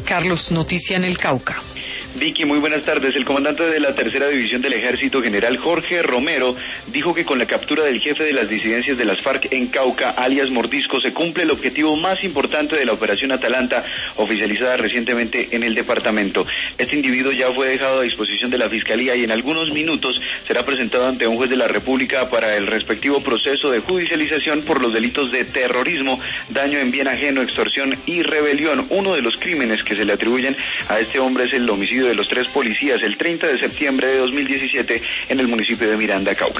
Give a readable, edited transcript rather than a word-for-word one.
Carlos, noticia en el Cauca. Vicky, muy buenas tardes. El comandante de la Tercera División del Ejército, general Jorge Romero, dijo que con la captura del jefe de las disidencias de las FARC en Cauca, alias Mordisco, se cumple el objetivo más importante de la Operación Atalanta, oficializada recientemente en el departamento. Este individuo ya fue dejado a disposición de la Fiscalía y en algunos minutos será presentado ante un juez de la República para el respectivo proceso de judicialización por los delitos de terrorismo, daño en bien ajeno, extorsión y rebelión. Uno de los crímenes que se le atribuyen a este hombre es el homicidio de los 3 policías el 30 de septiembre de 2017 en el municipio de Miranda, Cauca.